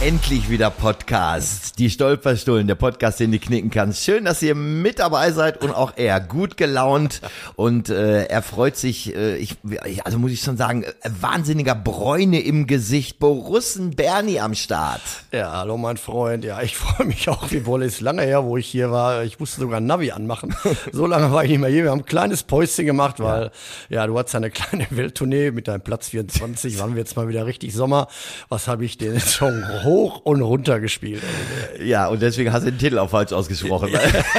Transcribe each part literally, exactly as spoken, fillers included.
endlich wieder Podcast. Die Stolperstullen, der Podcast, den du knicken kannst. Schön, dass ihr mit dabei seid und auch er gut gelaunt und äh, er freut sich, äh, ich, also muss ich schon sagen, äh, wahnsinniger Bräune im Gesicht. Borussen Bernie am Start. Ja, hallo mein Freund. Ja, ich freue mich auch wie Wolle. Ist lange her, wo ich hier war. Ich musste sogar ein Navi anmachen. So lange war ich nicht mehr hier. Wir haben ein kleines Päuschen gemacht, weil ja, ja du hattest eine kleine Welttournee mit deinem Platz vierundzwanzig. Waren wir jetzt mal wieder richtig Sommer. Was habe ich den Song hoch und runter gespielt? Ja, und deswegen hast du den Titel auch falsch ausgesprochen.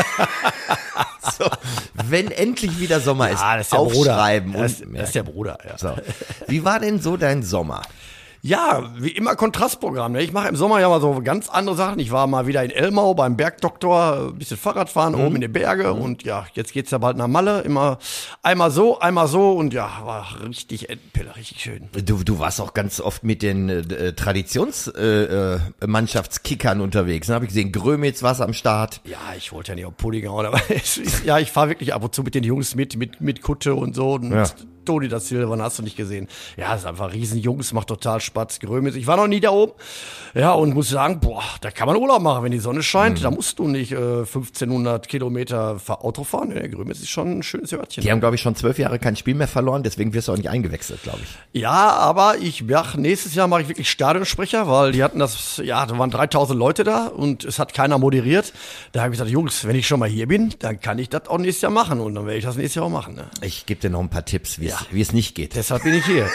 So, wenn endlich wieder Sommer ist, ja, das ist der aufschreiben. Bruder. Das, und, das ist der Bruder, ja. So. Wie war denn so dein Sommer? Ja, wie immer Kontrastprogramm. Ne? Ich mache im Sommer ja mal so ganz andere Sachen. Ich war mal wieder in Elmau beim Bergdoktor, ein bisschen Fahrradfahren mhm. oben in den Berge mhm. und ja, jetzt geht's ja bald nach Malle. Immer einmal so, einmal so und ja, war richtig Endpille, richtig schön. Du, du warst auch ganz oft mit den äh, Traditionsmannschaftskickern äh, unterwegs. Ne? Habe ich gesehen, Grömitz war's am Start. Ja, ich wollte ja nicht auf Pudding hauen, aber es ist, ja, ich fahre wirklich ab und zu mit den Jungs mit, mit, mit Kutte und so. Und ja. Toni da Silva, hast du nicht gesehen. Ja, das ist einfach Riesenjungs, macht total Spaß. Grömitz. Ich war noch nie da oben. Ja, und muss sagen, boah, da kann man Urlaub machen, wenn die Sonne scheint. Mhm. Da musst du nicht äh, fünfzehnhundert Kilometer Auto fahren. Der Grömitz ist schon ein schönes Örtchen. Die haben, glaube ich, schon zwölf Jahre kein Spiel mehr verloren, deswegen wirst du auch nicht eingewechselt, glaube ich. Ja, aber ich, ja, nächstes Jahr mache ich wirklich Stadionsprecher, weil die hatten das, ja, da waren dreitausend Leute da und es hat keiner moderiert. Da habe ich gesagt, Jungs, wenn ich schon mal hier bin, dann kann ich das auch nächstes Jahr machen und dann werde ich das nächstes Jahr auch machen. Ne? Ich gebe dir noch ein paar Tipps, wie ja. es nicht geht. Deshalb bin ich hier.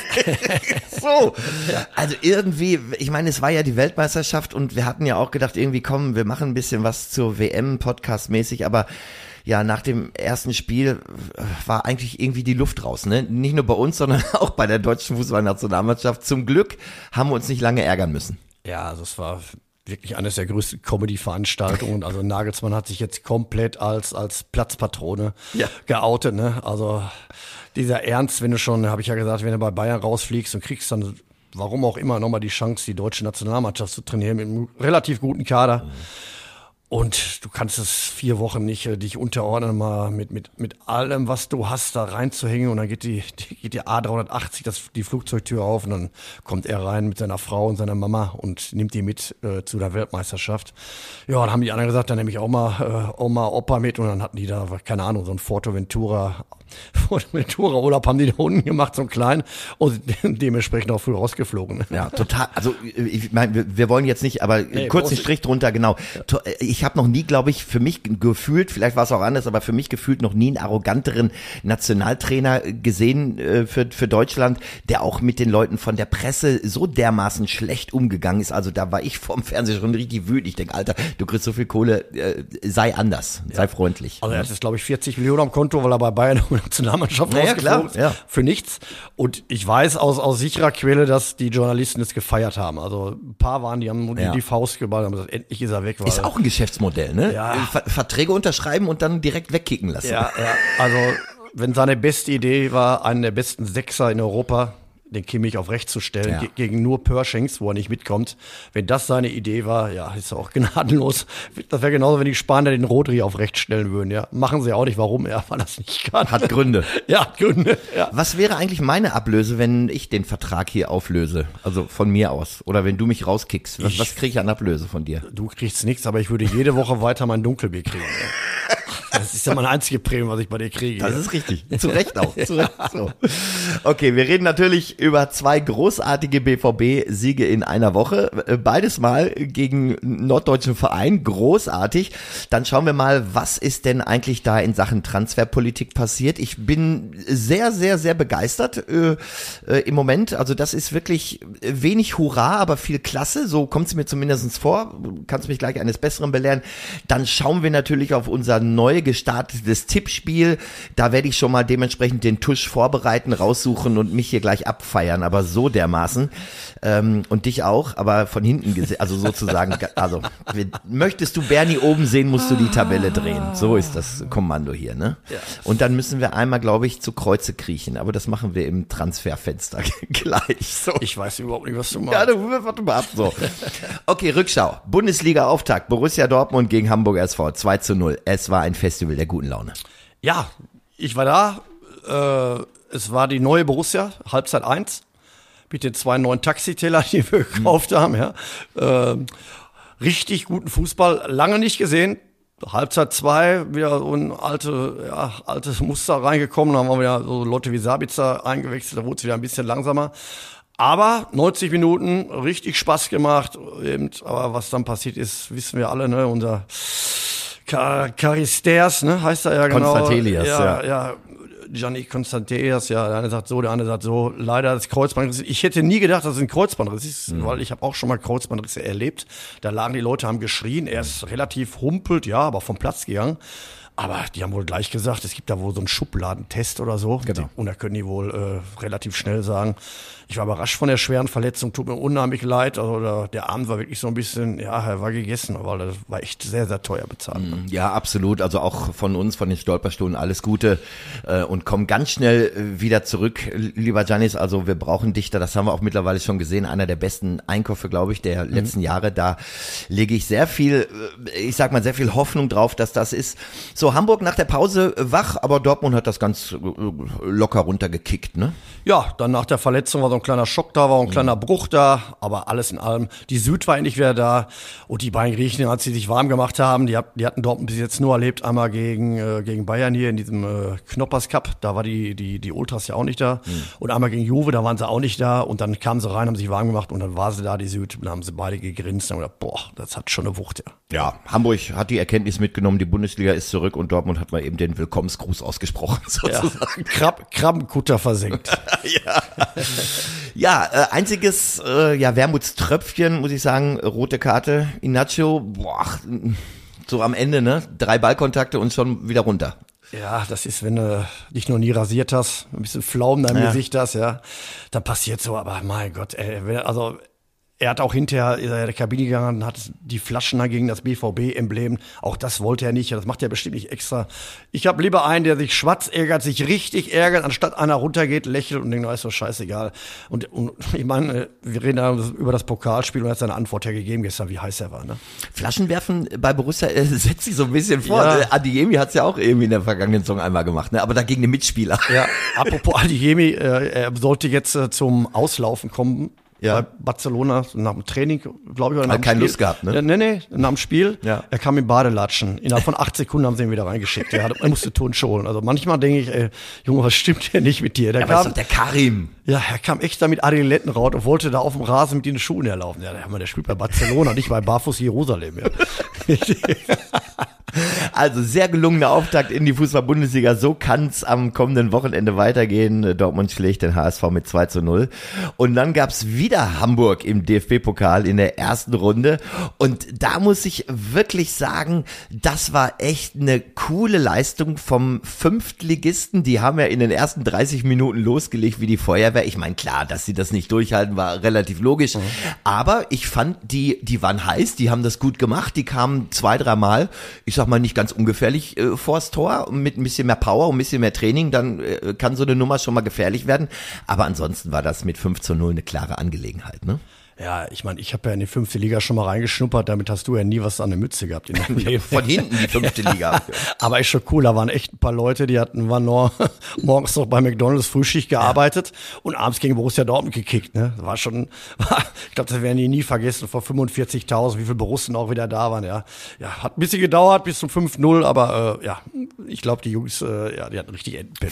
So, also irgendwie, ich meine, es war ja die Weltmeisterschaft und wir hatten ja auch gedacht, irgendwie komm, wir machen ein bisschen was zur W M, Podcast-mäßig, aber ja, nach dem ersten Spiel war eigentlich irgendwie die Luft raus, ne? Nicht nur bei uns, sondern auch bei der deutschen Fußballnationalmannschaft. Zum Glück haben wir uns nicht lange ärgern müssen. Ja, also es war wirklich eines der größten Comedy-Veranstaltungen. Also Nagelsmann hat sich jetzt komplett als als Platzpatrone ja. geoutet, ne? Also dieser Ernst, wenn du schon, habe ich ja gesagt, wenn du bei Bayern rausfliegst und kriegst dann, warum auch immer, nochmal die Chance, die deutsche Nationalmannschaft zu trainieren mit einem relativ guten Kader. Mhm. Und du kannst es vier Wochen nicht äh, dich unterordnen, mal mit mit mit allem, was du hast, da reinzuhängen. Und dann geht die, die geht die A dreihundertachtzig, das, die Flugzeugtür auf und dann kommt er rein mit seiner Frau und seiner Mama und nimmt die mit äh, zu der Weltmeisterschaft. Ja, dann haben die anderen gesagt, dann nehme ich auch mal äh, Oma, Opa mit. Und dann hatten die da, keine Ahnung, so ein Forteventura Forteventura-Urlaub haben die da unten gemacht, so klein und dementsprechend auch früh rausgeflogen. Ja, total. Also ich meine, wir, wir wollen jetzt nicht, aber nee, kurz den Strich drunter, genau. Ja. Ich habe noch nie, glaube ich, für mich gefühlt, vielleicht war es auch anders, aber für mich gefühlt noch nie einen arroganteren Nationaltrainer gesehen äh, für, für Deutschland, der auch mit den Leuten von der Presse so dermaßen schlecht umgegangen ist. Also da war ich vorm Fernseher schon richtig wütend. Ich denke, Alter, du kriegst so viel Kohle, äh, sei anders, ja. sei freundlich. Also er hat jetzt, glaube ich, vierzig Millionen am Konto, weil er bei Bayern Nationalmannschaft naja, rausgeflogen ist, ja. für nichts. Und ich weiß aus, aus sicherer Quelle, dass die Journalisten es gefeiert haben. Also ein paar waren, die haben ja. die, die Faust geballt, haben gesagt, endlich ist er weg. Weil ist auch ein Geschäftsmodell, ne? Ja. Ver- Verträge unterschreiben und dann direkt wegkicken lassen. Ja, ja. Also wenn seine beste Idee war, einen der besten Sechser in Europa, den Kimmich auf rechts zu stellen, ja. ge- gegen nur Pershings, wo er nicht mitkommt. Wenn das seine Idee war, ja, ist er auch gnadenlos. Das wäre genauso, wenn die Spanier den Rodri auf rechts stellen würden, ja. Machen sie auch nicht. Warum? Ja, weil das nicht kann. Hat Gründe. Ja, hat Gründe, ja. Was wäre eigentlich meine Ablöse, wenn ich den Vertrag hier auflöse? Also von mir aus. Oder wenn du mich rauskickst. Was, was kriege ich an Ablöse von dir? Du kriegst nichts, aber ich würde jede Woche weiter mein Dunkelbier kriegen. Ja. Das ist ja meine einzige Prämie, was ich bei dir kriege. Das ist richtig. Zu Recht auch. Zu Recht. So. Okay, wir reden natürlich über zwei großartige B V B-Siege in einer Woche. Beides mal gegen norddeutschen Verein. Großartig. Dann schauen wir mal, was ist denn eigentlich da in Sachen Transferpolitik passiert. Ich bin sehr, sehr, sehr begeistert äh, äh, im Moment. Also das ist wirklich wenig Hurra, aber viel Klasse. So kommt es mir zumindest vor. Du kannst mich gleich eines Besseren belehren. Dann schauen wir natürlich auf unser neu gestartetes Tippspiel. Da werde ich schon mal dementsprechend den Tusch vorbereiten, raussuchen und mich hier gleich abfeiern, aber so dermaßen. Ähm, und dich auch, aber von hinten gesehen, also sozusagen, also möchtest du Bernie oben sehen, musst du die Tabelle drehen. So ist das Kommando hier, ne? Ja. Und dann müssen wir einmal, glaube ich, zu Kreuze kriechen, aber das machen wir im Transferfenster gleich. So. Ich weiß überhaupt nicht, was du machst. Ja, du, warte mal ab, so. Okay, Rückschau. Bundesliga-Auftakt. Borussia Dortmund gegen Hamburg S V zwei zu null. Es war ein Festival der guten Laune. Ja, ich war da. Äh, es war die neue Borussia, Halbzeit eins. mit den zwei neuen Taxiteller, die wir gekauft mhm. haben, ja. Ähm, richtig guten Fußball, lange nicht gesehen. Halbzeit zwei, wieder so ein alte, ja, altes Muster reingekommen, dann haben wir wieder so Leute wie Sabitzer eingewechselt, da wurde es wieder ein bisschen langsamer. Aber neunzig Minuten, richtig Spaß gemacht. Eben, aber was dann passiert ist, wissen wir alle, ne? Unser Karisters, ne, heißt er ja genau. Konstantelias, ja. ja. ja. Gianni Konstantelias, ja, der eine sagt so, der andere sagt so, leider das Kreuzbandriss. Ich hätte nie gedacht, dass es ein Kreuzbandriss ist, mhm. weil ich habe auch schon mal Kreuzbandrisse erlebt. Da lagen die Leute, haben geschrien, er ist relativ humpelt, ja, aber vom Platz gegangen. Aber die haben wohl gleich gesagt, es gibt da wohl so einen Schubladentest oder so. Genau. Und da können die wohl äh, relativ schnell sagen. Ich war überrascht von der schweren Verletzung, tut mir unheimlich leid. Also der, der Abend war wirklich so ein bisschen, ja, er war gegessen, aber das war echt sehr, sehr teuer bezahlt. Ne? Ja, absolut. Also auch von uns, von den Stolperstunden, alles Gute äh, und komm ganz schnell wieder zurück, lieber Giannis. Also wir brauchen dich da, das haben wir auch mittlerweile schon gesehen, einer der besten Einkäufe, glaube ich, der letzten mhm. Jahre. Da lege ich sehr viel, ich sag mal, sehr viel Hoffnung drauf, dass das ist. So, Hamburg nach der Pause wach, aber Dortmund hat das ganz locker runtergekickt, ne? Ja, dann nach der Verletzung war so ein kleiner Schock da, war ein kleiner Bruch da, aber alles in allem. Die Süd war endlich wieder da und die beiden Griechen, als sie sich warm gemacht haben, die, die hatten Dortmund bis jetzt nur erlebt, einmal gegen äh, gegen Bayern hier in diesem äh, Knoppers Cup, da war die die die Ultras ja auch nicht da mhm. und einmal gegen Juve, da waren sie auch nicht da und dann kamen sie rein, haben sich warm gemacht und dann war sie da, die Süd, und dann haben sie beide gegrinst und gedacht, boah, das hat schon eine Wucht, ja. Ja, Hamburg hat die Erkenntnis mitgenommen, die Bundesliga ist zurück und Dortmund hat mal eben den Willkommensgruß ausgesprochen, sozusagen. Ja, Krab, Krabbenkutter versenkt. ja, ja äh, einziges äh, ja, Wermutströpfchen, muss ich sagen, rote Karte, Inácio, boah, so am Ende, ne, drei Ballkontakte und schon wieder runter. Ja, das ist, wenn du dich noch nie rasiert hast, ein bisschen Pflaumen in deinem ja. Gesicht hast, ja, dann passiert so, aber mein Gott, ey, also er hat auch hinterher, ist er in der Kabine gegangen, hat die Flaschen da gegen das B V B-Emblem. Auch das wollte er nicht. Das macht er bestimmt nicht extra. Ich habe lieber einen, der sich schwarz ärgert, sich richtig ärgert, anstatt einer runtergeht, lächelt und denkt, na, ist doch scheißegal. Und, und ich meine, wir reden da über das Pokalspiel und er hat seine Antwort ja gegeben gestern, wie heiß er war. Ne? Flaschenwerfen bei Borussia äh, setzt sich so ein bisschen vor. Ja. Adeyemi hat es ja auch irgendwie in der vergangenen Saison einmal gemacht, ne? Aber dagegen den Mitspieler. Ja, apropos Adeyemi, äh, er sollte jetzt äh, zum Auslaufen kommen. Ja. Bei Barcelona, nach dem Training, glaube ich, oder nach Hat dem keine Spiel. Lust gehabt, ne? Ja, nee, nee, nach dem Spiel. Ja. Er kam in Badelatschen. Innerhalb von acht Sekunden haben sie ihn wieder reingeschickt. Er, hat, er musste Turnschuhe holen. Also manchmal denke ich, ey, Junge, was stimmt hier nicht mit dir? Der ja, kam, aber ist doch der Karim. Ja, er kam echt da mit Adiletten raus und wollte da auf dem Rasen mit den Schuhen herlaufen. Ja, der, der spielt bei Barcelona, nicht bei Barfuß Jerusalem. Ja. Also sehr gelungener Auftakt in die Fußball-Bundesliga. So kann's am kommenden Wochenende weitergehen. Dortmund schlägt den H S V mit zwei zu null. Und dann gab's wieder Hamburg im D F B-Pokal in der ersten Runde. Und da muss ich wirklich sagen, das war echt eine coole Leistung vom Fünftligisten. Die haben ja in den ersten dreißig Minuten losgelegt wie die Feuerwehr. Ich meine, klar, dass sie das nicht durchhalten, war relativ logisch. Mhm. Aber ich fand, die, die waren heiß, die haben das gut gemacht. Die kamen zwei, dreimal, ich sag mal, nicht ganz ungefährlich äh, vors Tor, mit ein bisschen mehr Power und ein bisschen mehr Training, dann äh, kann so eine Nummer schon mal gefährlich werden. Aber ansonsten war das mit fünf zu null eine klare Angelegenheit, ne? Ja, ich meine, ich habe ja in die fünfte Liga schon mal reingeschnuppert, damit hast du ja nie was an der Mütze gehabt. In deinem Leben. Von hinten die fünfte Liga. Aber ist schon cool, da waren echt ein paar Leute, die hatten, waren noch morgens noch bei McDonald's Frühschicht gearbeitet ja. und abends gegen Borussia Dortmund gekickt. Ne? Das war schon, ich glaube, das werden die nie vergessen, vor fünfundvierzigtausend, wie viele Borussen auch wieder da waren. Ja, ja, hat ein bisschen gedauert bis zum fünf null, aber äh, ja, ich glaube, die Jungs, äh, ja, die hatten richtig Endpille.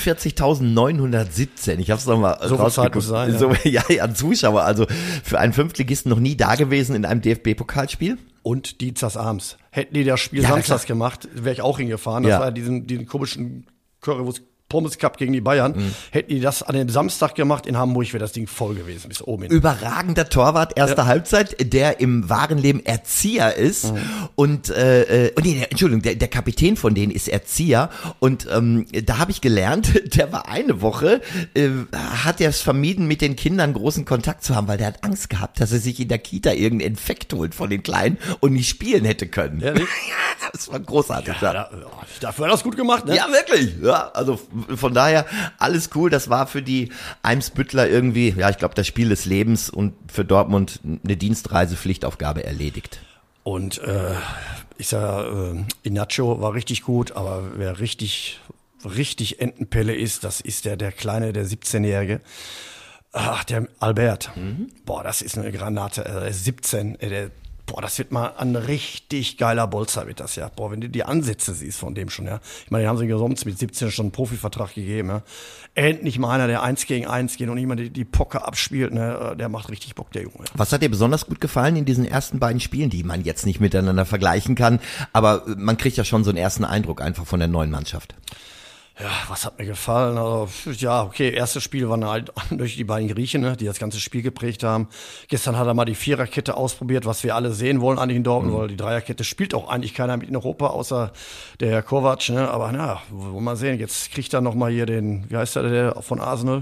fünfundvierzigtausendneunhundertsiebzehn, ich habe es nochmal so rausgeguckt. Sein, ja. So, ja, ja, Zuschauer, also für einen Fünftligisten noch nie da gewesen in einem D F B-Pokalspiel. Und dienstags abends. Hätten die das Spiel ja, samstags gemacht, wäre ich auch hingefahren. Das ja. war ja diesen, diesen komischen Currywurst Pommes Cup gegen die Bayern. Mhm. Hätten die das an dem Samstag gemacht in Hamburg, wäre das Ding voll gewesen bis oben hin. Überragender Torwart, erste ja. Halbzeit, der im wahren Leben Erzieher ist. Mhm. Und, äh, und nee, Entschuldigung, der, der Kapitän von denen ist Erzieher. Und ähm, da habe ich gelernt, der war eine Woche, äh, hat er es vermieden, mit den Kindern großen Kontakt zu haben, weil der hat Angst gehabt, dass er sich in der Kita irgendeinen Infekt holt von den Kleinen und nicht spielen hätte können. Ja, nicht? Ja, das war großartig. Ja, da, dafür hat er das gut gemacht, ne? Ja, wirklich. Ja, also von daher alles cool. Das war für die Eimsbüttler irgendwie, ja, ich glaube, das Spiel des Lebens und für Dortmund eine Dienstreisepflichtaufgabe erledigt. Und äh, ich sag, äh, Inácio war richtig gut, aber wer richtig, richtig Entenpelle ist, das ist der, der Kleine, der siebzehnjährige. Ach, der Albert. Mhm. Boah, das ist eine Granate. Er ist siebzehn. Der, boah, das wird mal ein richtig geiler Bolzer, wird das ja. Boah, wenn du die Ansätze siehst von dem schon, ja. Ich meine, die haben sie gesummt mit siebzehn schon einen Profivertrag gegeben, ja. Endlich mal einer, der eins gegen eins geht und nicht mal die, die Poker abspielt, ne. Der macht richtig Bock, der Junge. Ja. Was hat dir besonders gut gefallen in diesen ersten beiden Spielen, die man jetzt nicht miteinander vergleichen kann, aber man kriegt ja schon so einen ersten Eindruck einfach von der neuen Mannschaft? Ja, was hat mir gefallen? Also, ja, okay, erstes Spiel waren halt durch die beiden Griechen, ne, die das ganze Spiel geprägt haben. Gestern hat er mal die Viererkette ausprobiert, was wir alle sehen wollen eigentlich in Dortmund, mhm. weil die Dreierkette spielt auch eigentlich keiner mit in Europa, außer der Herr Kovac, ne, aber na, wollen wir mal sehen. Jetzt kriegt er nochmal hier den, wie heißt der, der von Arsenal?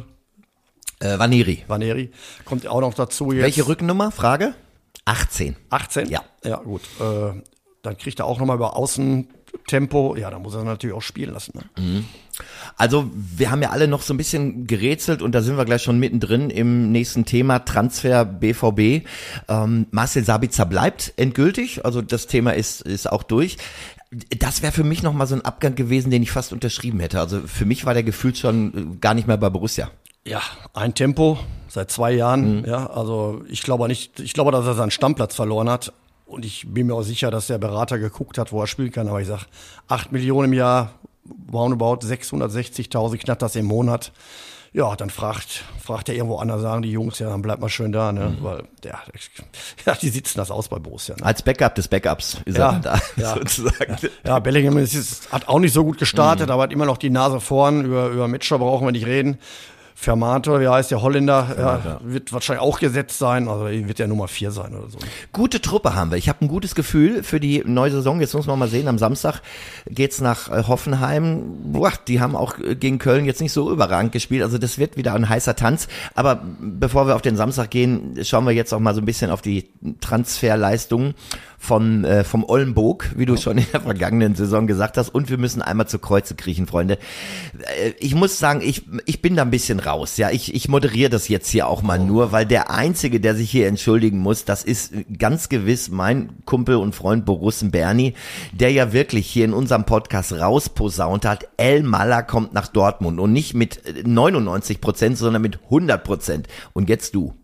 Äh, Vaneri. Vaneri. Kommt auch noch dazu jetzt. Welche Rückennummer? Frage? achtzehn. achtzehn? Ja. Ja, gut. Äh, dann kriegt er auch nochmal über Außen Tempo, ja, da muss er natürlich auch spielen lassen. Ne? Mhm. Also wir haben ja alle noch so ein bisschen gerätselt und da sind wir gleich schon mittendrin im nächsten Thema, Transfer B V B. Ähm, Marcel Sabitzer bleibt endgültig, also das Thema ist ist auch durch. Das wäre für mich nochmal so ein Abgang gewesen, den ich fast unterschrieben hätte. Also für mich war der gefühlt schon gar nicht mehr bei Borussia. Ja, ein Tempo seit zwei Jahren. Mhm. Ja, also ich glaube nicht, ich glaube, dass er seinen Stammplatz verloren hat. Und ich bin mir auch sicher, dass der Berater geguckt hat, wo er spielen kann. Aber ich sag, acht Millionen im Jahr, roundabout sechshundertsechzigtausend, knapp das im Monat. Ja, dann fragt, fragt er irgendwo anders, sagen die Jungs, ja, dann bleibt mal schön da, ne, mhm. weil, ja, ja, die sitzen das aus bei Borussia. Ne? Als Backup des Backups ist ja, er da, ja, sozusagen. Ja, ja, Bellingham ist, ist, hat auch nicht so gut gestartet, mhm. aber hat immer noch die Nase vorn, über, über Metscher brauchen wir nicht reden. Fermat, wie heißt der Holländer, Fermat, ja, ja. wird wahrscheinlich auch gesetzt sein, also wird ja Nummer vier sein oder so. Gute Truppe haben wir. Ich habe ein gutes Gefühl für die neue Saison. Jetzt muss man mal sehen, am Samstag geht's nach Hoffenheim. Boah, die haben auch gegen Köln jetzt nicht so überragend gespielt, also das wird wieder ein heißer Tanz. Aber bevor wir auf den Samstag gehen, schauen wir jetzt auch mal so ein bisschen auf die Transferleistungen von äh, vom Oldenburg, wie du schon in der vergangenen Saison gesagt hast, und wir müssen einmal zu Kreuze kriechen, Freunde. Äh, ich muss sagen, ich ich bin da ein bisschen raus, ja, ich ich moderiere das jetzt hier auch mal nur, weil der Einzige, der sich hier entschuldigen muss, das ist ganz gewiss mein Kumpel und Freund Borussen Berni, der ja wirklich hier in unserem Podcast rausposaunt hat, El Mala kommt nach Dortmund und nicht mit neunundneunzig Prozent, sondern mit hundert Prozent. Und jetzt du.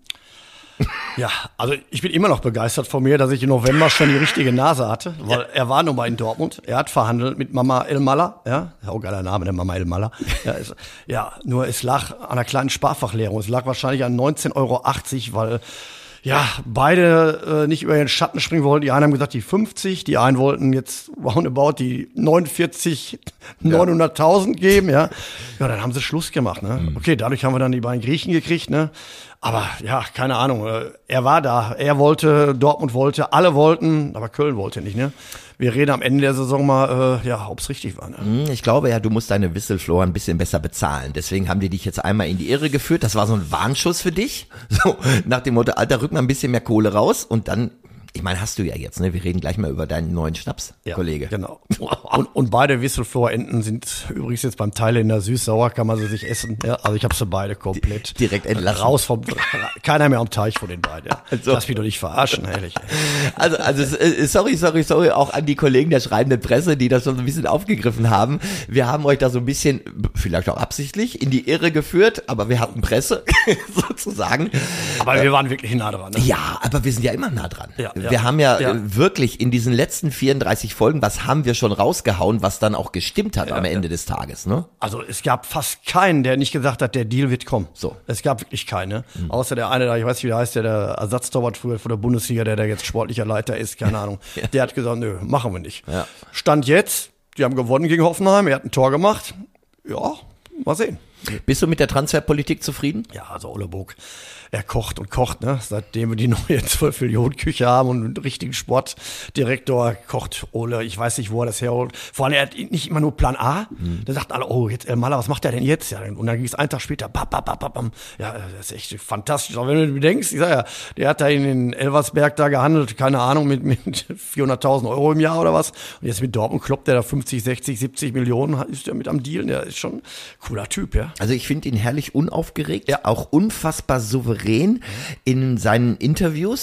Ja, also ich bin immer noch begeistert von mir, dass ich im November schon die richtige Nase hatte, weil ja. er war nun mal in Dortmund, er hat verhandelt mit Mama El Mala, ja, auch geiler Name, der Mama El Mala, ja, ist, ja, nur es lag an einer kleinen Sparfachlehrung, es lag wahrscheinlich an neunzehn Euro achtzig, weil ja, beide äh, nicht über den Schatten springen wollten. Die einen haben gesagt, die fünfzig, die einen wollten jetzt roundabout die neunundvierzig, neunhunderttausend geben, ja. Ja, dann haben sie Schluss gemacht, ne. Mhm. Okay, dadurch haben wir dann die beiden Griechen gekriegt, ne. Aber ja, keine Ahnung, er war da, er wollte, Dortmund wollte, alle wollten, aber Köln wollte nicht, ne. Wir reden am Ende der Saison mal, äh, ja, ob's richtig war. Ne? Ich glaube ja, du musst deine Whistleflower ein bisschen besser bezahlen. Deswegen haben die dich jetzt einmal in die Irre geführt. Das war so ein Warnschuss für dich. So, nach dem Motto, Alter, rück mal ein bisschen mehr Kohle raus und dann, ich meine, hast du ja jetzt, ne? Wir reden gleich mal über deinen neuen Schnaps, ja, Kollege. Genau. Und, und beide Whistleflower-Enten sind übrigens jetzt beim Thailänder süß-sauer, kann man sie sich essen. Ja, also ich habe sie beide komplett direkt entlassen. Raus vom, keiner mehr am Teich von den beiden. Ja. Also, lass mich doch nicht verarschen, ehrlich. Also, also sorry, sorry, sorry, auch an die Kollegen der schreibenden Presse, die das schon so ein bisschen aufgegriffen haben. Wir haben euch da so ein bisschen, vielleicht auch absichtlich, in die Irre geführt, aber wir hatten Presse, sozusagen. Aber wir waren wirklich nah dran. Ne? Ja, aber wir sind ja immer nah dran. Ja. Wir ja. haben ja, ja wirklich in diesen letzten vierunddreißig Folgen, was haben wir schon rausgehauen, was dann auch gestimmt hat ja, am Ende ja. des Tages, ne? Also es gab fast keinen, der nicht gesagt hat, der Deal wird kommen. So. Es gab wirklich keine. Mhm. Außer der eine, ich weiß nicht, wie der heißt, der, der Ersatztorwart früher von der Bundesliga, der da jetzt sportlicher Leiter ist, keine Ahnung. ja. Der hat gesagt, nö, machen wir nicht. Ja. Stand jetzt, die haben gewonnen gegen Hoffenheim, er hat ein Tor gemacht. Ja, mal sehen. Bist du mit der Transferpolitik zufrieden? Ja, also Oldenburg, er kocht und kocht, ne? Seitdem wir die neue zwölf Millionen Küche haben und einen richtigen Sportdirektor, kocht Ole, ich weiß nicht, wo er das herholt. Vor allem, er hat nicht immer nur Plan A. Mhm. Da sagten alle, oh, jetzt El Mala, was macht er denn jetzt? Ja, und dann ging es einen Tag später, bam, bam, bam, bam. Ja, das ist echt fantastisch. Aber wenn du bedenkst, ich sag ja, der hat da in den Elversberg da gehandelt, keine Ahnung, mit, mit vierhunderttausend Euro im Jahr oder was. Und jetzt mit Dortmund kloppt der da fünfzig, sechzig, siebzig Millionen, ist der mit am Deal. Der ist schon ein cooler Typ, ja. Also ich finde ihn herrlich unaufgeregt, ja. auch unfassbar souverän in seinen Interviews. Ich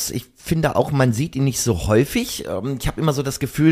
finde auch, man sieht ihn nicht so häufig. Ich habe immer so das Gefühl,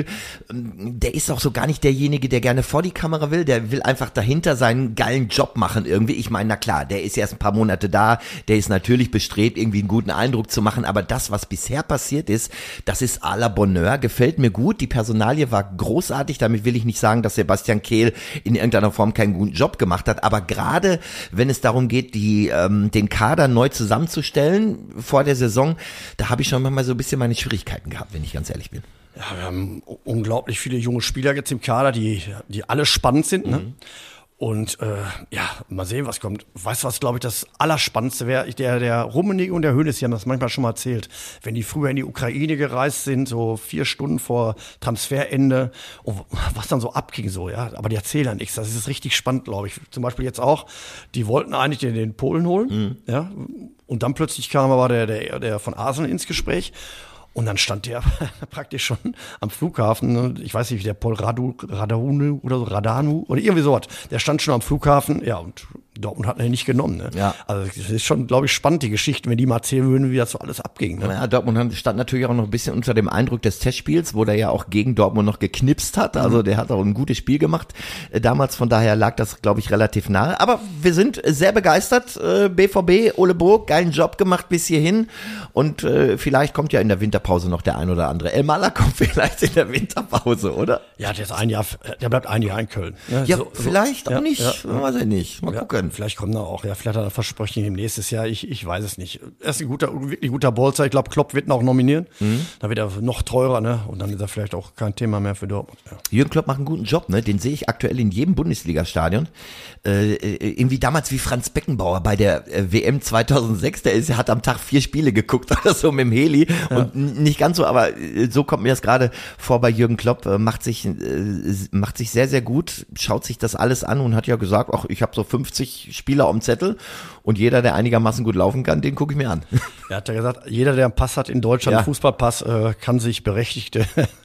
der ist auch so gar nicht derjenige, der gerne vor die Kamera will. Der will einfach dahinter seinen geilen Job machen irgendwie. Ich meine, na klar, der ist erst ein paar Monate da. Der ist natürlich bestrebt, irgendwie einen guten Eindruck zu machen. Aber das, was bisher passiert ist, das ist à la Bonheur. Gefällt mir gut. Die Personalie war großartig. Damit will ich nicht sagen, dass Sebastian Kehl in irgendeiner Form keinen guten Job gemacht hat. Aber gerade, wenn es darum geht, die ähm, den Kader neu zusammenzustellen vor der Saison, da habe ich schon manchmal so ein bisschen meine Schwierigkeiten gehabt, wenn ich ganz ehrlich bin. Ja, wir haben unglaublich viele junge Spieler jetzt im Kader, die die alle spannend sind, ne? Mhm. Und äh, ja, mal sehen, was kommt. Weißt du, was, glaube ich, das Allerspannendste wäre? Der, der Rummenigge und der Hönes, die haben das manchmal schon mal erzählt. Wenn die früher in die Ukraine gereist sind, so vier Stunden vor Transferende, und was dann so abging, so, ja. Aber die erzählen ja nichts. Das ist richtig spannend, glaube ich. Zum Beispiel jetzt auch, die wollten eigentlich den, den Polen holen, mhm. ja. Und dann plötzlich kam aber der, der, der von Arsenal ins Gespräch. Und dann stand der praktisch schon am Flughafen, ich weiß nicht, der Paul Radu, Radanu oder so, Radanu oder irgendwie sowas. Der stand schon am Flughafen, ja, und Dortmund hat ihn nicht genommen. Ne? Ja. Also das ist schon, glaube ich, spannend, die Geschichten, wenn die mal erzählen würden, wie das so alles abging. Ne? Ja, Dortmund stand natürlich auch noch ein bisschen unter dem Eindruck des Testspiels, wo der ja auch gegen Dortmund noch geknipst hat. Also der hat auch ein gutes Spiel gemacht äh, damals. Von daher lag das, glaube ich, relativ nahe. Aber wir sind sehr begeistert. Äh, B V B, Ole Burg, geilen Job gemacht bis hierhin. Und äh, vielleicht kommt ja in der Winterpause noch der ein oder andere. Elmalah kommt vielleicht in der Winterpause, oder? Ja, der ist ein Jahr, der bleibt ein Jahr in Köln. Ja, ja so, vielleicht so, auch ja, nicht. Ja, weiß ich nicht. Mal ja, gucken. Vielleicht kommt er auch. Ja, vielleicht hat er Versprechen im nächstes Jahr. Ich, ich weiß es nicht. Er ist ein guter, wirklich guter Bolzer. Ich glaube, Klopp wird ihn auch nominieren. Mhm. Da wird er noch teurer, ne? Und dann ist er vielleicht auch kein Thema mehr für Dortmund. Ja. Jürgen Klopp macht einen guten Job, ne? Den sehe ich aktuell in jedem Bundesliga-Stadion. Äh, irgendwie damals wie Franz Beckenbauer bei der äh, W M zweitausendsechs. Der ist, hat am Tag vier Spiele geguckt oder so mit dem Heli. Ja. Und nicht ganz so, aber äh, so kommt mir das gerade vor bei Jürgen Klopp. Äh, macht sich, äh, macht sich sehr, sehr gut. Schaut sich das alles an und hat ja gesagt, ach, ich habe so fünfzig Spieler am Zettel und jeder, der einigermaßen gut laufen kann, den gucke ich mir an. Er hat ja gesagt, jeder, der einen Pass hat in Deutschland, ja. einen Fußballpass, äh, kann sich berechtigte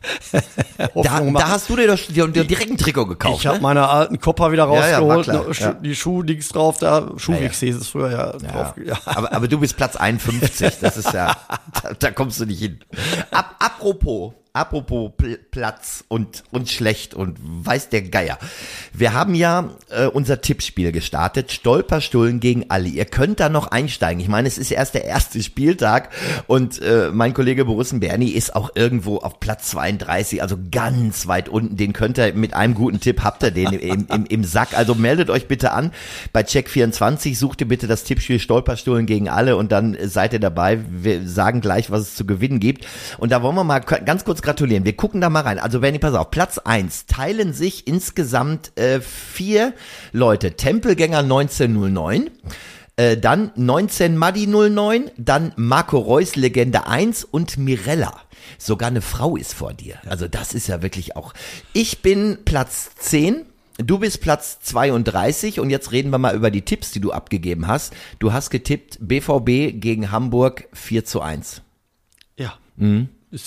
Hoffnung da, machen. Da hast du dir doch direkt ein Trikot gekauft. Ich habe ne? meine alten Kopper wieder rausgeholt, ja, ja, ja. die Schuhdings drauf, da Schuhwix hieß es früher ja, ja, drauf. Ja. Aber, aber du bist Platz einundfünfzig, das ist ja, da, da kommst du nicht hin. Ab, apropos, Apropos Pl- Platz und, und schlecht und weiß der Geier. Wir haben ja äh, unser Tippspiel gestartet, Stolperstullen gegen alle. Ihr könnt da noch einsteigen. Ich meine, es ist erst der erste Spieltag und äh, mein Kollege Borussen Berni ist auch irgendwo auf Platz zweiunddreißig, also ganz weit unten. Den könnt ihr mit einem guten Tipp, habt ihr den im, im, im Sack. Also meldet euch bitte an bei Check vierundzwanzig, sucht ihr bitte das Tippspiel Stolperstullen gegen alle und dann seid ihr dabei. Wir sagen gleich, was es zu gewinnen gibt. Und da wollen wir mal ganz kurz gratulieren. Wir gucken da mal rein. Also Berni, pass auf, Platz eins teilen sich insgesamt äh, vier Leute. Tempelgänger neunzehnhundertneun, äh, dann neunzehn Maddi null neun, dann Marco Reus Legende eins und Mirella. Sogar eine Frau ist vor dir. Also das ist ja wirklich auch. Ich bin Platz zehn. Du bist Platz zweiunddreißig und jetzt reden wir mal über die Tipps, die du abgegeben hast. Du hast getippt B V B gegen Hamburg vier zu eins. Ja. Mhm.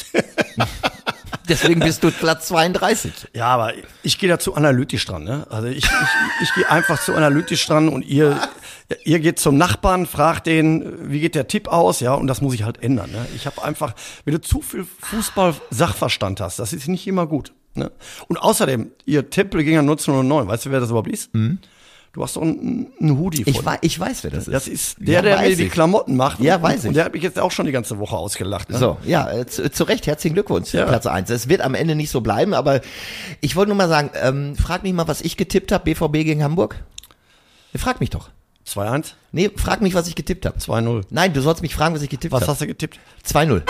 Deswegen bist du Platz zweiunddreißig. Ja, aber ich gehe da zu analytisch dran. Ne? Also ich, ich, ich gehe einfach zu analytisch dran und ihr, ihr geht zum Nachbarn, fragt den, wie geht der Tipp aus? Ja, und das muss ich halt ändern. Ne? Ich habe einfach, wenn du zu viel Fußball-Sachverstand hast, das ist nicht immer gut. Ne? Und außerdem, ihr Tempelgänger neunzehnhundertneun, weißt du, wer das überhaupt ist? Mhm. Du hast doch einen, einen Hoodie vor. Ich, wei- ich weiß, wer das ist. Das ist der, ja, der mir die Klamotten macht. Ja, weiß ich. Und der hat mich jetzt auch schon die ganze Woche ausgelacht. Ne? So, ja, zu, zu Recht, herzlichen Glückwunsch, ja. Platz eins. Es wird am Ende nicht so bleiben, aber ich wollte nur mal sagen, ähm, frag mich mal, was ich getippt habe, B V B gegen Hamburg. Frag mich doch. zwei eins? Nee, frag mich, was ich getippt habe. zwei null. Nein, du sollst mich fragen, was ich getippt habe. Was hast du getippt? zwei null.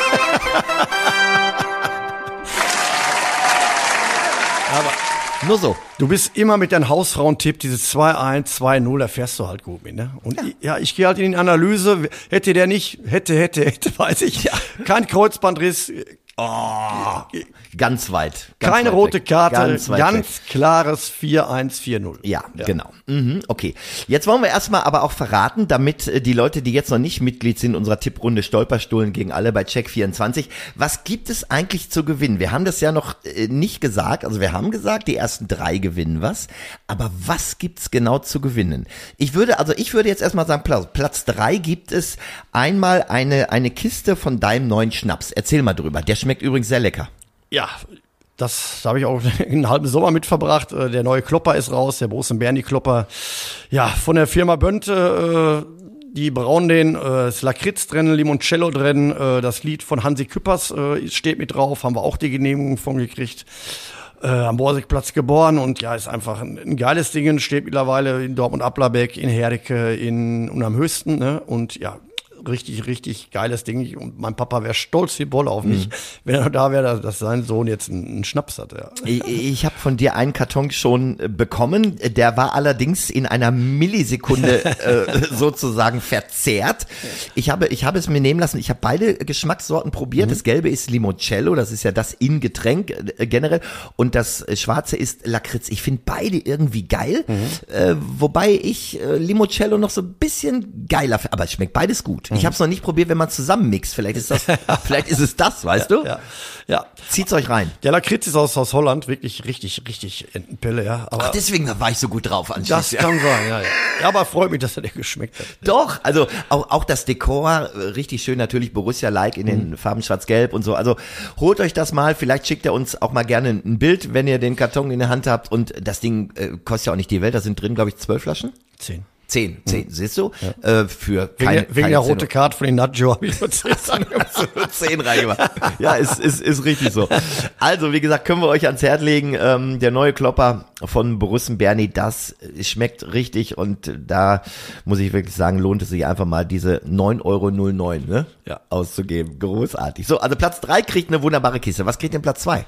Aber nur so. Du bist immer mit deinem Hausfrauentipp, dieses zwei eins, zwei null, da fährst du halt gut mit, ne? Und ja, ich, ja, ich gehe halt in die Analyse, hätte der nicht, hätte, hätte, hätte, weiß ich, ja. Kein Kreuzbandriss, Oh, ganz weit. Ganz Keine weit rote weg. Karte, ganz, ganz klares vier eins vier null. Ja, ja, genau. Mhm, okay. Jetzt wollen wir erstmal aber auch verraten, damit äh, die Leute, die jetzt noch nicht Mitglied sind unserer Tipprunde Stolperstullen gegen alle bei Check vierundzwanzig, was gibt es eigentlich zu gewinnen? Wir haben das ja noch äh, nicht gesagt, also wir haben gesagt, die ersten drei gewinnen was, aber was gibt's genau zu gewinnen? Ich würde, also ich würde jetzt erstmal sagen, Platz, Platz drei gibt es einmal eine, eine Kiste von deinem neuen Schnaps. Erzähl mal drüber. Der schmeckt übrigens sehr lecker. Ja, das da habe ich auch einen halben Sommer mit verbracht. Der neue Klopper ist raus, der Boris und Bernie Klopper. Ja, von der Firma Bönte, die brauen den, ist Lakritz drin, Limoncello drin, das Lied von Hansi Küppers steht mit drauf, haben wir auch die Genehmigung von gekriegt. Äh, am Borsigplatz geboren und ja, ist einfach ein, ein geiles Ding, steht mittlerweile in Dortmund-Applerbeck, in Herdecke, in und am Höchsten, ne? Und ja, richtig, richtig geiles Ding. Und mein Papa wäre stolz wie Bolle auf mich, mhm. wenn er da wäre, dass sein Sohn jetzt einen, einen Schnaps hat. Ja. Ich, ich habe von dir einen Karton schon bekommen. Der war allerdings in einer Millisekunde äh, sozusagen verzehrt. Ich habe, ich habe es mir nehmen lassen. Ich habe beide Geschmackssorten probiert. Mhm. Das Gelbe ist Limoncello. Das ist ja das In-Getränk äh, generell. Und das Schwarze ist Lakritz. Ich finde beide irgendwie geil. Mhm. Äh, wobei ich äh, Limoncello noch so ein bisschen geiler finde. Aber es schmeckt beides gut. Ich habe es noch nicht probiert, wenn man zusammenmixt. Vielleicht ist das, vielleicht ist es das, weißt ja, du? Ja, ja. Zieht's euch rein. Der Lakritz ist aus, aus Holland, wirklich richtig, richtig Entenpille, ja. Aber ach, deswegen war ich so gut drauf anschließend. Das kann sein, ja, ja. Ja, aber freut mich, dass er dir geschmeckt hat. Doch, also auch, auch das Dekor, richtig schön, natürlich Borussia-like in den mhm. Farben schwarz-gelb und so. Also holt euch das mal, vielleicht schickt er uns auch mal gerne ein Bild, wenn ihr den Karton in der Hand habt. Und das Ding äh, kostet ja auch nicht die Welt, da sind drin, glaube ich, zwölf Flaschen. Zehn. Zehn, zehn, mhm. siehst du? Ja. Äh, für keine, wegen, wegen der rote Karte von den Nacho habe ich nur zehn, zehn reingemacht. Ja, ist, ist, ist richtig so. Also, wie gesagt, können wir euch ans Herz legen. Ähm, der neue Klopper von Boris und Bernie, das schmeckt richtig und da muss ich wirklich sagen, lohnt es sich einfach mal, diese neun Euro null neun ne, ja. auszugeben. Großartig. So, also Platz drei kriegt eine wunderbare Kiste. Was kriegt denn Platz zwei?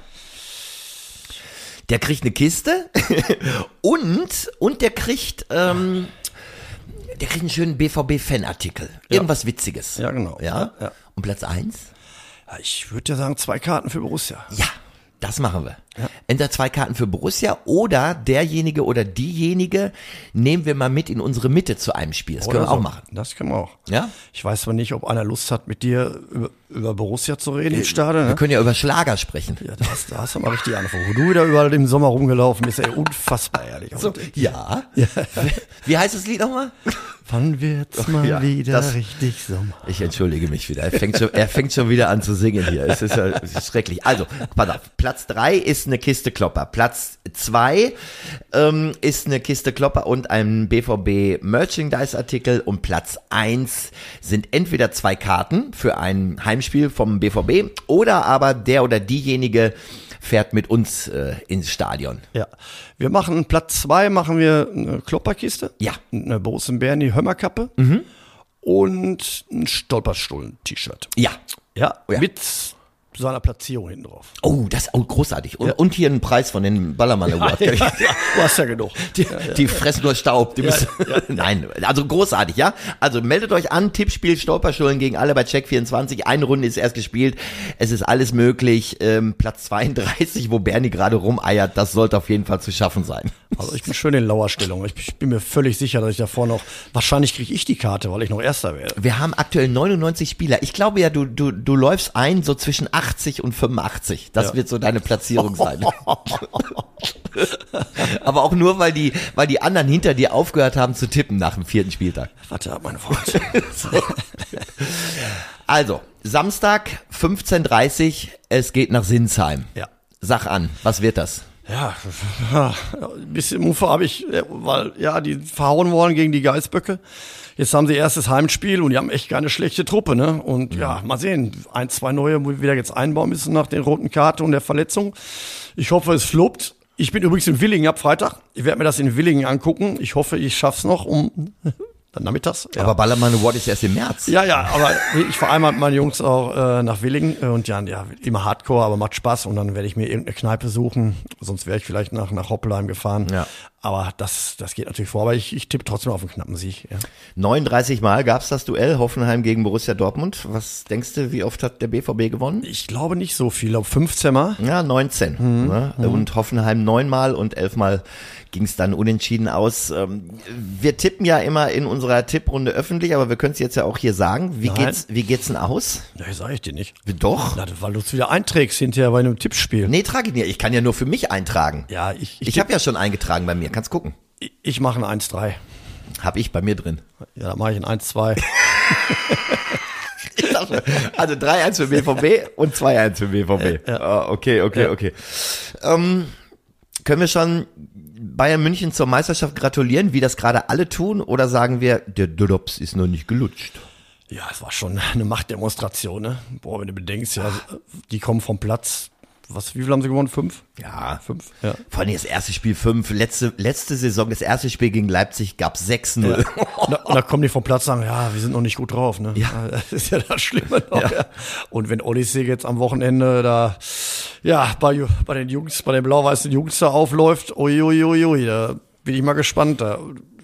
Der kriegt eine Kiste und, und der kriegt, ähm, der kriegt einen schönen B V B-Fanartikel. Irgendwas ja. Witziges. Ja, genau. Ja? Ja. Und Platz eins? Ja, ich würde ja sagen, zwei Karten für Borussia. Ja, das machen wir. Ja. Entweder zwei Karten für Borussia oder derjenige oder diejenige nehmen wir mal mit in unsere Mitte zu einem Spiel. Das oder können wir so. auch machen. Das können wir auch. Ja? Ich weiß zwar nicht, ob einer Lust hat, mit dir über, über Borussia zu reden im Stadion. Wir ne? können ja über Schlager sprechen. Ja, da hast, da hast du mal richtig Antwort. Wo du wieder überall im Sommer rumgelaufen bist, ey, unfassbar ehrlich. So, ja. ja. Wie heißt das Lied nochmal? Wann wird's mal ja, wieder das, richtig Sommer? Ich entschuldige mich wieder. Er fängt schon, er fängt schon wieder an zu singen hier. Es ist, es ist schrecklich. Also, pass auf. Platz drei ist eine Kiste Klopper. Platz zwei ähm, ist eine Kiste Klopper und ein B V B Merchandise-Artikel. Und Platz eins sind entweder zwei Karten für ein Heimspiel vom B V B oder aber der oder diejenige fährt mit uns äh, ins Stadion. Ja, wir machen Platz zwei, machen wir eine Klopperkiste. Ja. Eine Boris und Bernie Hömmerkappe. Mhm. Und ein Stolperstullen-T-Shirt. Ja. Ja, ja. Mit seiner Platzierung hinten drauf. Oh, das ist oh, großartig. Und, ja. und hier einen Preis von den Ballermann Award. Ja, ja, ja. Du hast ja genug. Die, ja, ja. die fressen nur Staub. Die müssen, ja, ja. Nein, also großartig, ja. Also meldet euch an, Tippspiel Stolperstullen gegen alle bei Check vierundzwanzig. Eine Runde ist erst gespielt. Es ist alles möglich. Ähm, Platz zweiunddreißig, wo Bernie gerade rumeiert, das sollte auf jeden Fall zu schaffen sein. Also ich bin schön in Lauerstellung. Ich bin mir völlig sicher, dass ich davor noch, wahrscheinlich kriege ich die Karte, weil ich noch Erster werde. Wir haben aktuell neunundneunzig Spieler. Ich glaube ja, du, du, du läufst ein so zwischen achtzig und fünfundachtzig. Das ja. wird so deine Platzierung sein. Aber auch nur, weil die, weil die anderen hinter dir aufgehört haben zu tippen nach dem vierten Spieltag. Warte ab, meine Freunde. So. Also, Samstag, fünfzehn Uhr dreißig, es geht nach Sinsheim. Ja. Sag an, was wird das? Ja, ein bisschen Muffe habe ich, weil ja, die verhauen worden gegen die Geißböcke. Jetzt haben sie erstes Heimspiel und die haben echt keine schlechte Truppe, ne? Und ja, mal sehen, ein, zwei neue, wo wir wieder jetzt einbauen müssen nach den roten Karte und der Verletzung. Ich hoffe, es fluppt. Ich bin übrigens in Willingen ab Freitag. Ich werde mir das in Willingen angucken. Ich hoffe, ich schaff's noch um dann nachmittags. Ja. Aber Ballermann Award ist erst im März. Ja, ja, aber ich fahre einmal mit meinen Jungs auch äh, nach Willingen und ja, ja, immer Hardcore, aber macht Spaß und dann werde ich mir irgendeine Kneipe suchen. Sonst wäre ich vielleicht nach nach Hoppelheim gefahren. Ja. Aber das, das geht natürlich vor, aber ich, ich tippe trotzdem auf einen knappen Sieg. Ja. neununddreißig Mal gab es das Duell Hoffenheim gegen Borussia Dortmund. Was denkst du, wie oft hat der B V B gewonnen? Ich glaube nicht so viel, ich glaube fünfzehn Mal. Ja, neunzehn. Mhm. Ne? Und Hoffenheim neun Mal und elf Mal ging es dann unentschieden aus. Wir tippen ja immer in unserer Tipprunde öffentlich, aber wir können es jetzt ja auch hier sagen. Wie Nein. geht's, wie geht's denn aus? Ja, das sage ich dir nicht. Doch. Na, weil du es wieder einträgst hinterher bei einem Tippspiel. Nee, trage ich nicht. Ich kann ja nur für mich eintragen. Ja, ich. Ich, ich habe ja schon eingetragen bei mir. Kannst gucken. Ich, ich mache ein eins drei. Hab ich bei mir drin. Ja, da mache ich ein eins zwei. Ich dachte, also drei eins für B V B und zwei eins für B V B. Ja, ja. Oh, okay, okay, ja. okay. Ähm, können wir schon Bayern München zur Meisterschaft gratulieren, wie das gerade alle tun, oder sagen wir, der Drops ist noch nicht gelutscht? Ja, es war schon eine Machtdemonstration, ne? Boah, wenn du bedenkst, ja, die kommen vom Platz. Was, wie viel haben sie gewonnen? Fünf? Ja, fünf. Ja. Vor allem das erste Spiel fünf. Letzte, letzte Saison, das erste Spiel gegen Leipzig gab es sechs null. Ja. Und, da, und da kommen die vom Platz und sagen, ja, wir sind noch nicht gut drauf. Ne? Ja. Das ist ja das Schlimme noch. Ja. Ja. Und wenn Odyssey jetzt am Wochenende da, ja, bei, bei den Jungs, bei den blau-weißen Jungs da aufläuft, uiuiuiui, ui, ui, da bin ich mal gespannt. Da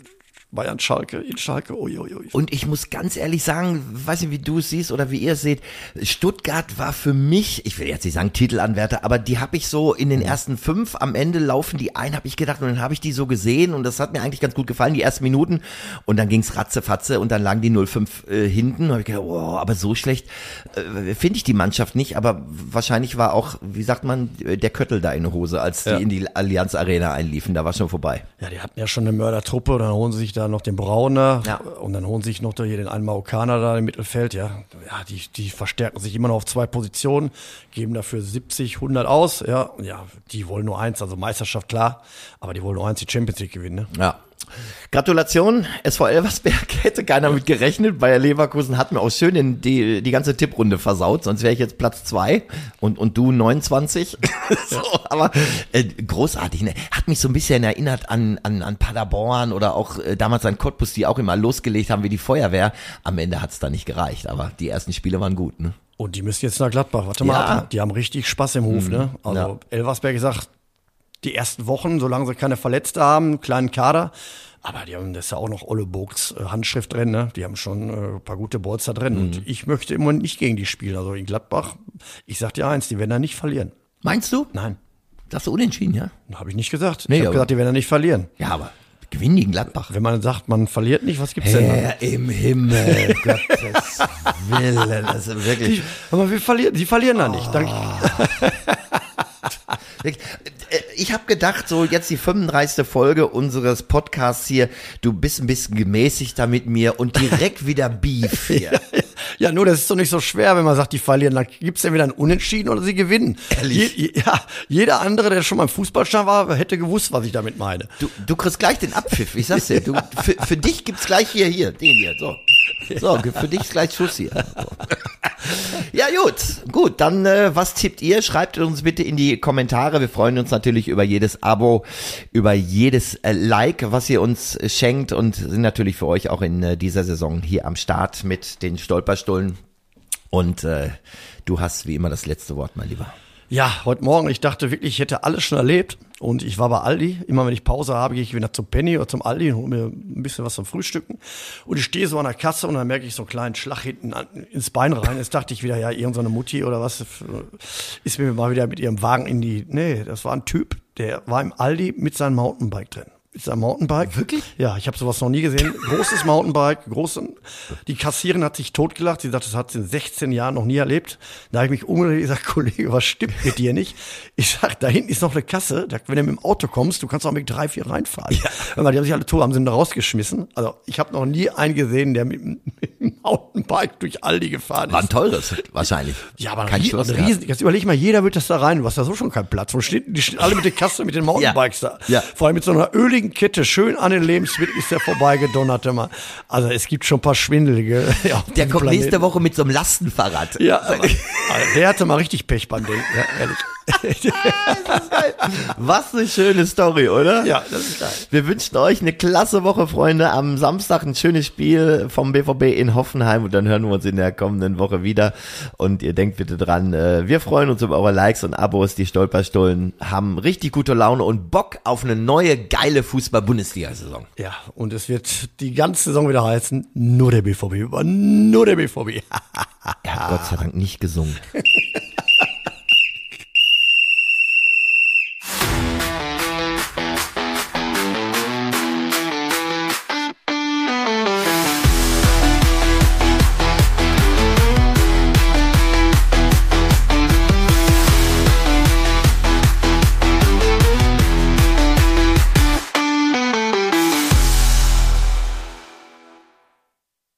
Bayern Schalke, in Schalke, uiuiui. Ui, ui. Und ich muss ganz ehrlich sagen, weiß nicht, wie du es siehst oder wie ihr es seht, Stuttgart war für mich, ich will jetzt nicht sagen Titelanwärter, aber die habe ich so in den ersten fünf, am Ende laufen die ein, habe ich gedacht, und dann habe ich die so gesehen und das hat mir eigentlich ganz gut gefallen, die ersten Minuten, und dann ging's ratzefatze und dann lagen die null fünf äh, hinten und habe ich gedacht, oh, aber so schlecht äh, finde ich die Mannschaft nicht, aber wahrscheinlich war auch, wie sagt man, der Köttel da in der Hose, als die ja. in die Allianz Arena einliefen, da war schon vorbei. Ja, die hatten ja schon eine Mördertruppe, dann holen sie sich da noch den Brauner ja. und dann holen sich noch hier den einen Marokkaner da im Mittelfeld, ja, ja, die, die verstärken sich immer noch auf zwei Positionen, geben dafür siebzig, hundert aus, ja, ja, die wollen nur eins, also Meisterschaft klar, aber die wollen nur eins, die Champions League gewinnen, ne? Ja. Gratulation, S V Elversberg, hätte keiner mit gerechnet. Bayer Leverkusen hat mir auch schön in die, die ganze Tipprunde versaut, sonst wäre ich jetzt Platz zwei und, und du neunundzwanzig. So, aber äh, großartig, ne? Hat mich so ein bisschen erinnert an, an, an Paderborn oder auch äh, damals an Cottbus, die auch immer losgelegt haben wie die Feuerwehr. Am Ende hat's da nicht gereicht, aber die ersten Spiele waren gut, ne? Und die müssen jetzt nach Gladbach, warte mal, ja. ab. Die haben richtig Spaß im Hof, mhm. ne? Also ja. Elversberg sagt, die ersten Wochen, solange sie keine Verletzte haben, kleinen Kader. Aber die haben, das ist ja auch noch Olle Burgs äh, Handschrift drin, ne? Die haben schon äh, ein paar gute Bolzer drin. Mhm. Und ich möchte im Moment nicht gegen die spielen. Also in Gladbach, ich sag dir eins, die werden da nicht verlieren. Meinst du? Nein. Sagst du unentschieden, ja? Habe ich nicht gesagt. Nee, ich habe gesagt, die werden da nicht verlieren. Ja, aber gewinnen die in Gladbach. Wenn man sagt, man verliert nicht, was gibt's Herr denn? Im Himmel, Gottes Willen, das ist wirklich. Die, aber wir verlieren, die verlieren da nicht. Danke. Ich habe gedacht, so jetzt die fünfunddreißigste Folge unseres Podcasts hier, du bist ein bisschen gemäßigter mit mir und direkt wieder Beef hier. Ja, ja, nur das ist doch nicht so schwer, wenn man sagt, die verlieren, dann gibt's entweder ein Unentschieden oder sie gewinnen. Ehrlich? Je, ja, jeder andere, der schon mal im Fußballstand war, hätte gewusst, was ich damit meine. Du, du kriegst gleich den Abpfiff, ich sag's dir. Du, für, für dich gibt's gleich hier, hier, den hier, so. So, für dich ist gleich Schuss hier. So. Ja, gut, gut, dann äh, was tippt ihr? Schreibt uns bitte in die Kommentare. Wir freuen uns natürlich über jedes Abo, über jedes äh, Like, was ihr uns äh, schenkt, und sind natürlich für euch auch in äh, dieser Saison hier am Start mit den Stolperstullen. Und äh, du hast wie immer das letzte Wort, mein Lieber. Ja, heute Morgen, ich dachte wirklich, ich hätte alles schon erlebt, und ich war bei Aldi. Immer wenn ich Pause habe, gehe ich wieder zum Penny oder zum Aldi und hole mir ein bisschen was zum Frühstücken. Und ich stehe so an der Kasse und dann merke ich so einen kleinen Schlag hinten an, ins Bein rein. Jetzt dachte ich wieder, ja, irgendeine Mutti oder was ist mir mal wieder mit ihrem Wagen in die... Nee, das war ein Typ, der war im Aldi mit seinem Mountainbike drin. Mit seinem Mountainbike. Wirklich? Ja, ich habe sowas noch nie gesehen. Großes Mountainbike, großen. Die Kassiererin hat sich totgelacht. Sie sagt, das hat sie in sechzehn Jahren noch nie erlebt. Da habe ich mich umgedreht und gesagt, Kollege, was stimmt mit dir nicht? Ich sag, da hinten ist noch eine Kasse. Wenn du mit dem Auto kommst, du kannst auch mit drei, vier reinfahren. Ja. Weil die haben sich alle tot, haben sie da rausgeschmissen. Also ich habe noch nie einen gesehen, der mit, mit dem Mountainbike durch Aldi gefahren ist. War ein teures, wahrscheinlich. Ja, aber kein Schloss. Riesen, jetzt überleg mal, jeder wird das da rein. Du hast da so schon keinen Platz. Und stehen, die stehen alle mit der Kasse, mit den Mountainbikes ja. da. Ja. Vor allem mit so einer öligen Kette, schön an den Lebensmitteln ist der vorbeigedonnert immer. Also es gibt schon ein paar Schwindelige. Ja, der kommt Planeten. Nächste Woche mit so einem Lastenfahrrad. Ja, aber, also der hatte mal richtig Pech beim Denken, ja, ehrlich. das ist geil. Was eine schöne Story, oder? Ja, das ist geil. Wir wünschen euch eine klasse Woche, Freunde. Am Samstag ein schönes Spiel vom B V B in Hoffenheim und dann hören wir uns in der kommenden Woche wieder. Und ihr denkt bitte dran, wir freuen uns über eure Likes und Abos. Die Stolperstullen haben richtig gute Laune und Bock auf eine neue, geile Fußball-Bundesliga-Saison. Ja, und es wird die ganze Saison wieder heißen, nur der B V B, nur der B V B. Er hat Gott sei Dank nicht gesungen.